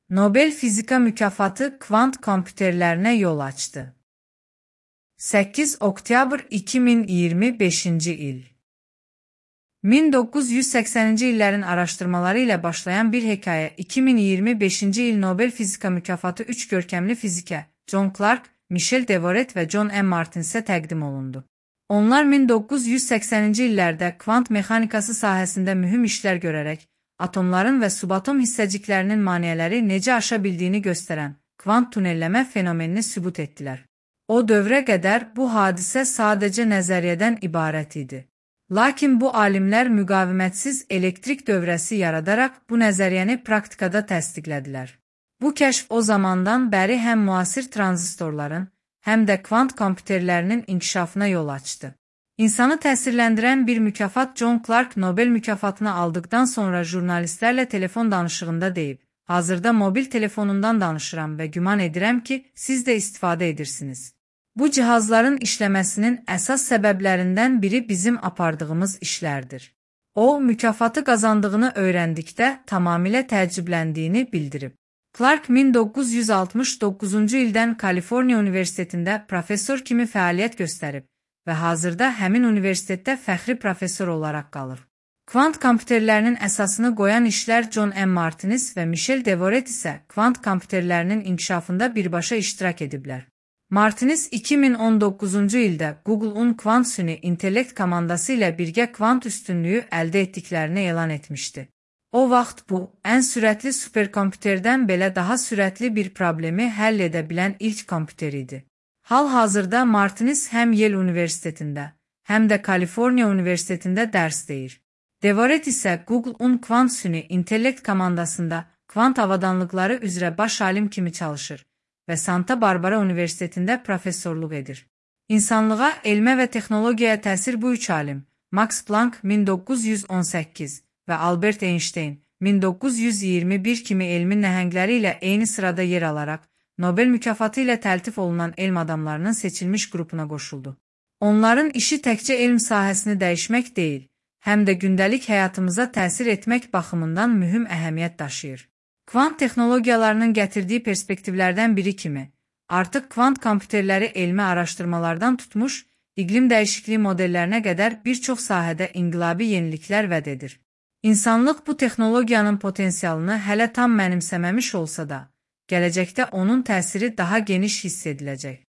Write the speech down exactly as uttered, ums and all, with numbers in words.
Nobel fizika mükafatı kvant kompüterlərinə yol açdı. səkkiz oktyabr iki min iyirmi beşinci il. min doqquz yüz səksəninci illərin araşdırmaları ilə başlayan bir hekayə iki min iyirmi beşinci il Nobel fizika mükafatı üç görkəmli fizikə John Clark, Michel Devoret və John M. Martinsə təqdim olundu. Onlar min doqquz yüz səksəninci illərdə kvant mexanikası sahəsində mühüm işlər görərək, atomların və subatom hissəciklərinin maneələri necə aşa bildiyini göstərən kvant tunelləmə fenomenini sübut etdilər. O dövrə qədər bu hadisə sadəcə nəzəriyyədən ibarət idi. Lakin bu alimlər müqavimətsiz elektrik dövrəsi yaradaraq bu nəzəriyyəni praktikada təsdiqlədilər. Bu kəşf o zamandan bəri həm müasir tranzistorların, həm də kvant kompüterlərinin inkişafına yol açdı. İnsanı təsirləndirən bir mükafat John Clark Nobel mükafatını aldıqdan sonra jurnalistlərlə telefon danışığında deyib, hazırda mobil telefonundan danışıram və güman edirəm ki, siz də istifadə edirsiniz. Bu cihazların işləməsinin əsas səbəblərindən biri bizim apardığımız işlərdir. O, mükafatı qazandığını öyrəndikdə tamamilə təəccübləndiyini bildirib. Clark min doqquz yüz altmış doqquzuncu ildən Kaliforniya Universitetində professor kimi fəaliyyət göstərib və hazırda həmin universitetdə fəxri professor olaraq qalır. Kvant kompüterlərinin əsasını qoyan işlər John M. Martins və Michel Devoret isə kvant kompüterlərinin inkişafında birbaşa iştirak ediblər. Martins iki min on doqquzuncu ildə Google-un kvant süni intellekt komandası ilə birgə kvant üstünlüyü əldə etdiklərini elan etmişdi. O vaxt bu, ən sürətli superkompüterdən belə daha sürətli bir problemi həll edə bilən ilk kompüter idi. Hal-hazırda Martins həm Yale Universitetində, həm də Kaliforniya Universitetində dərs deyir. Devoret isə Google-un kvant süni intellekt komandasında kvant avadanlıqları üzrə baş alim kimi çalışır və Santa Barbara Universitetində professorluq edir. İnsanlığa, elmə və texnologiyaya təsir bu üç alim, Max Planck min doqquz yüz on səkkiz və Albert Einstein min doqquz yüz iyirmi bir kimi elmin nəhəngləri ilə eyni sırada yer alaraq, Nobel mükafatı ilə təltif olunan elm adamlarının seçilmiş qrupuna qoşuldu. Onların işi təkcə elm sahəsini dəyişmək deyil, həm də gündəlik həyatımıza təsir etmək baxımından mühüm əhəmiyyət daşıyır. Kvant texnologiyalarının gətirdiyi perspektivlərdən biri kimi, artıq kvant kompüterləri elmi araşdırmalardan tutmuş, iqlim dəyişikliyi modellərinə qədər bir çox sahədə inqilabi yeniliklər vəd edir. İnsanlıq bu texnologiyanın potensialını hələ tam mənimsəməmiş olsa da, gələcəkdə onun təsiri daha geniş hiss ediləcək.